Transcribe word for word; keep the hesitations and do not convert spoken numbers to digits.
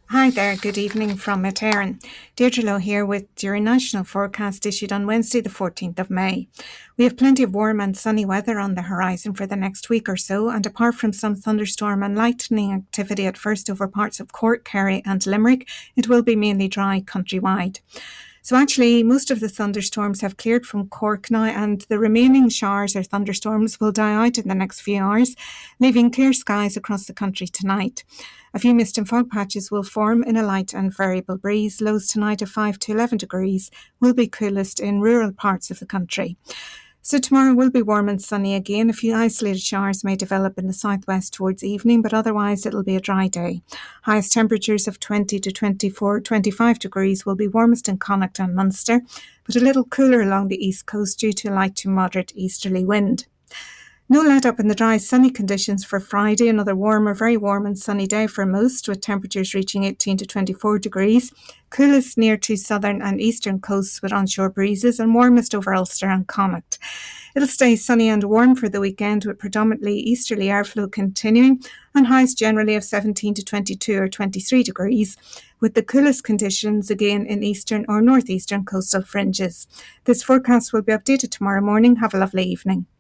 Hi there, good evening from Metaran. Deirdre Lowe here with your national forecast issued on Wednesday, the fourteenth of May. We have plenty of warm and sunny weather on the horizon for the next week or so, and apart from some thunderstorm and lightning activity at first over parts of Cork, Kerry, and Limerick, it will be mainly dry countrywide. So actually, most of the thunderstorms have cleared from Cork now, and the remaining showers or thunderstorms will die out in the next few hours, leaving clear skies across the country tonight. A few mist and fog patches will form in a light and variable breeze. Lows tonight of five to eleven degrees will be coolest in rural parts of the country. So tomorrow will be warm and sunny again. A few isolated showers may develop in the southwest towards evening, but otherwise it'll be a dry day. Highest temperatures of twenty to twenty-four, twenty-five degrees will be warmest in Connacht and Munster, but a little cooler along the east coast due to light to moderate easterly wind. No let up in the dry, sunny conditions for Friday. Another warmer, very warm and sunny day for most, with temperatures reaching eighteen to twenty-four degrees. Coolest near to southern and eastern coasts with onshore breezes, and warmest over Ulster and Connacht. It'll stay sunny and warm for the weekend, with predominantly easterly airflow continuing, and highs generally of seventeen to twenty-two or twenty-three degrees, with the coolest conditions again in eastern or northeastern coastal fringes. This forecast will be updated tomorrow morning. Have a lovely evening.